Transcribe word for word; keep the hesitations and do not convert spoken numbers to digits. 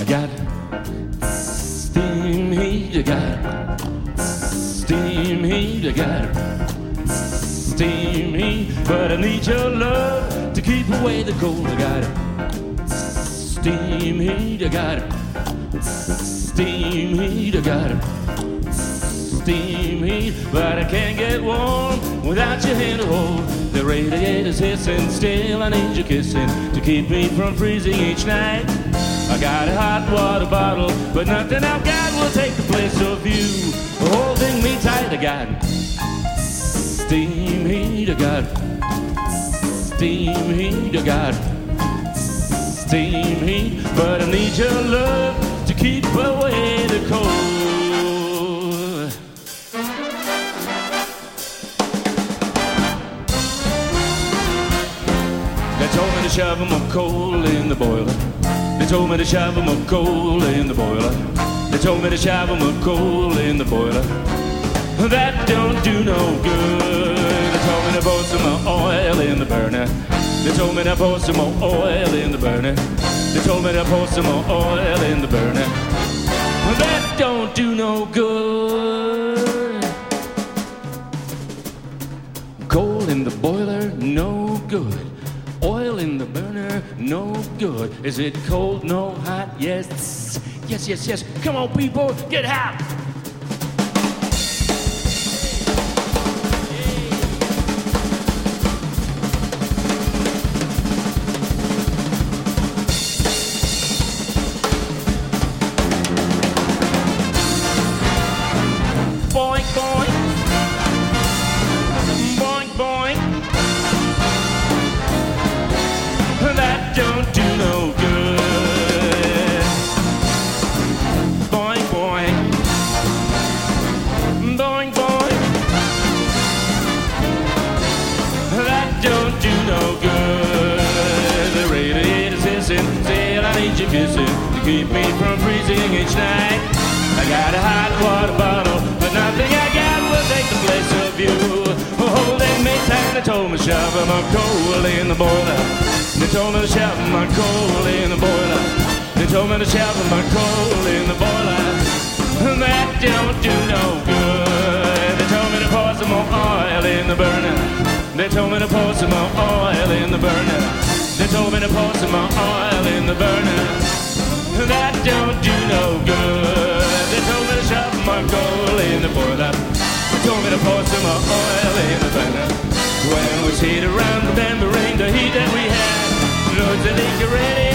got steam heat, you got steam heat, you got steam heat, but I need your love to keep away the cold. I got steam heat, I got steam heat, I got steam heat, but I can't get warm without your hand to hold. The radiator's hissing, still I need your kissing to keep me from freezing each night. I got a hot water bottle, but nothing I've got will take the place of you holding me tight. I got steam heat, I got steam heat, I got steam heat, but I need your love to keep away the cold. They told me to shove 'em up coal in the boiler. They told me to shove 'em up coal in the boiler. They told me to shove 'em up coal in the boiler. That don't do no good. They told me to pour some more oil in the burner. They told me to pour some more oil in the burner. They told me to pour some more oil in the burner. That don't do no good. Coal in the boiler, no good. Oil in the burner, no good. Is it cold, no hot? Yes, yes, yes, yes. Come on, people, get hot. Boink, boink. Boink, boink. That don't do no good. Boink, boink. Boink, boink. That don't do no good. The radiator's hissing, still I need your kissing to keep me from freezing each night. I got a hot water bottle, but nothing I got will take the place of you holding me tight. They told me shove 'em up coal in the boiler. They told me to shove my coal in the boiler. They told me to shove my coal in the boiler. That don't do no good. They told me to pour some more oil in the burner. They told me to pour some more oil in the burner. They told me to pour some more oil in the burner. That don't do no good. They told me to shove my coal in the boiler. They told me to pour some more oil in the burner. When we sit around remembering the heat that we had, Lord, the leak already